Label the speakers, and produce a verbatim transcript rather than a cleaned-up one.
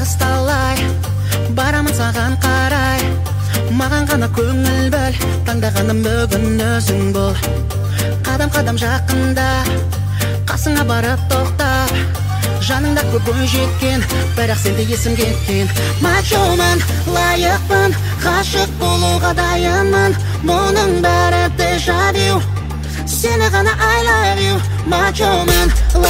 Speaker 1: алыс талай, барамын саған қарай. Маған ғана көңіл бөл, таңдағаным бүгін өзің бол. Қадам-қадам жақында, қасыңа барып тоқтап, жаныңда көп ой жеткен, бірақ сенде есім кеткен. Мачомын, лайықпын, ғашық болуға дайынмын. Мұның бәрі дежавю, сені ғана I love you. Мачомын,